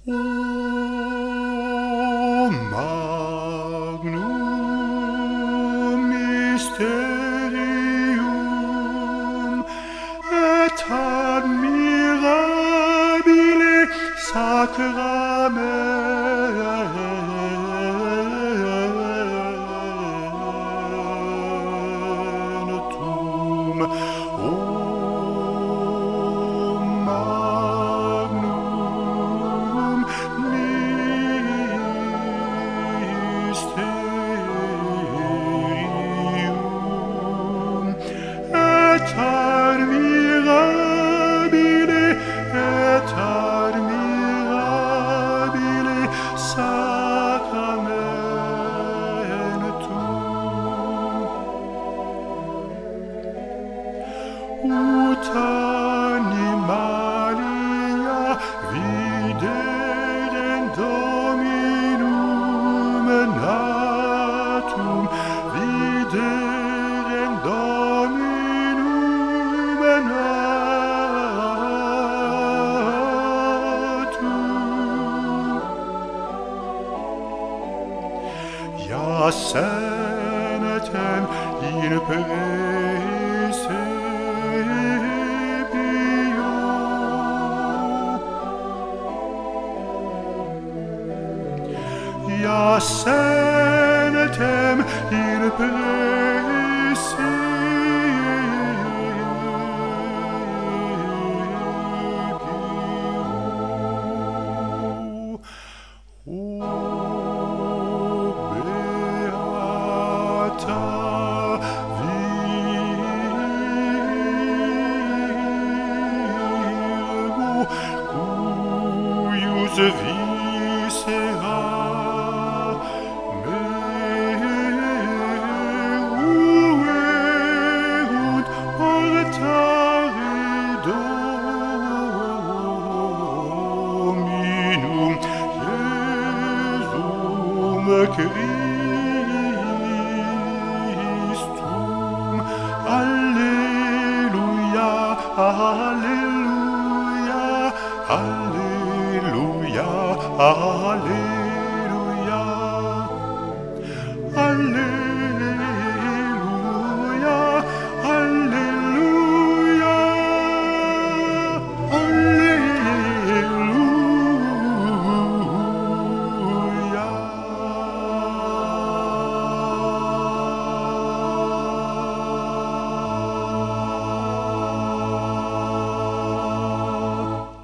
O magnum mysterium et admirabile sacramentum, O magnum mysterium et admirabile sacramentum, ut animalia videre Dominum natum, videre Dominum natum. Iasenetem in praesepio, iasenetem in praesepio. O beata Virgo, cuius viscera meruerunt portare Dominum Iesum Christum. Alleluia, alleluia, alleluia, alleluia, alleluia.